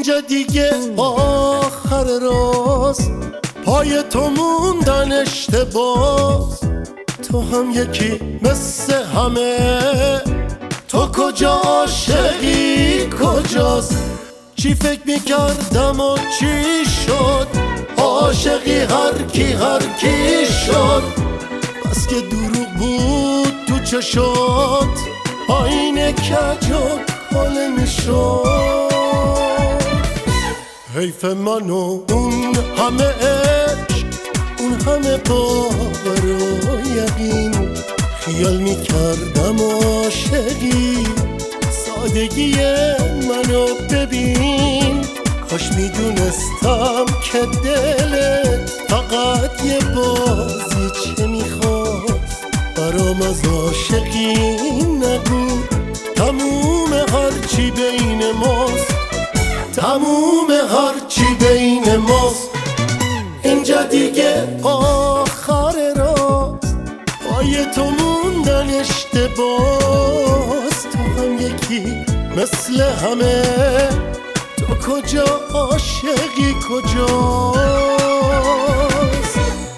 اینجا دیگه آخر راست، پای تو موندن اشتباس. تو هم یکی مثل همه، تو کجا عاشقی کجاست؟ چی فکر میکردم و چی شد؟ عاشقی هر کی شد. بس که دروغ بود تو چشات، آینه کج و کله میشد. حیف من و اون همه عشق، اون همه باور و یقین. خیال میکردم عاشقی، سادگی منو ببین. کاش میدونستم که دلت فقط یه بازی چه میخواست. برام از عاشقی نگو، تموم هرچی بین ماست، تموم هرچی بین ماست. اینجا دیگه آخر راست، پای تو موندن اشتباس. تو هم یکی مثل همه، تو کجا عاشقی کجاست؟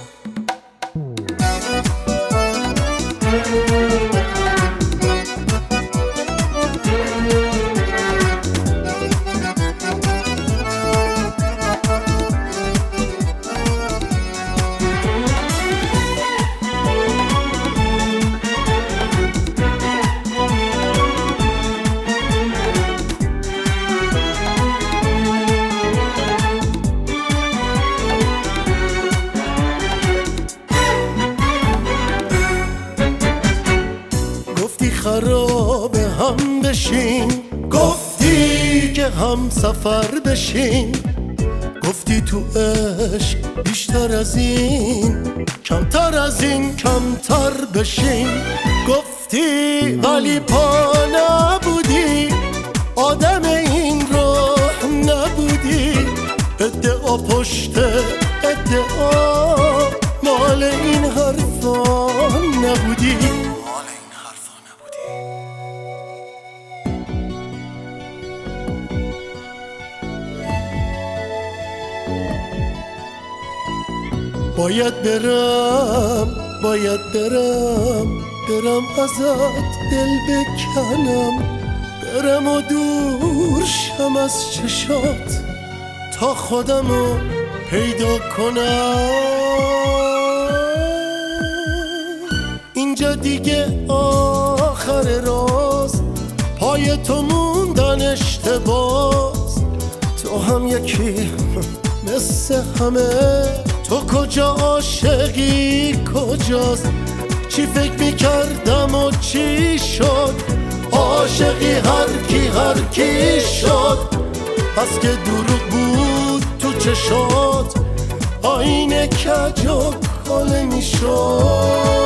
خراب هم بشین، گفتی که هم سفر بشین. گفتی تو عشق بیشتر از این، کمتر از این کمتر بشین. گفتی ولی پا نبودی، آدم این راه نبودی. ادعا پشت ادعا، مال این حرفا نبودی. باید برم ازت دل بکنم. برم و دور شم از چشات، تا خودمو پیدا کنم. اینجا دیگه آخر راست، پای تو موندن اشتباس. تو هم یکی مثل همه، تو کجا عاشقی کجاست؟ چی فکر میکردم و چی شد؟ عاشقی هر کی شد. پس که دروغ بود تو چشات، آینه کج و کله میشد.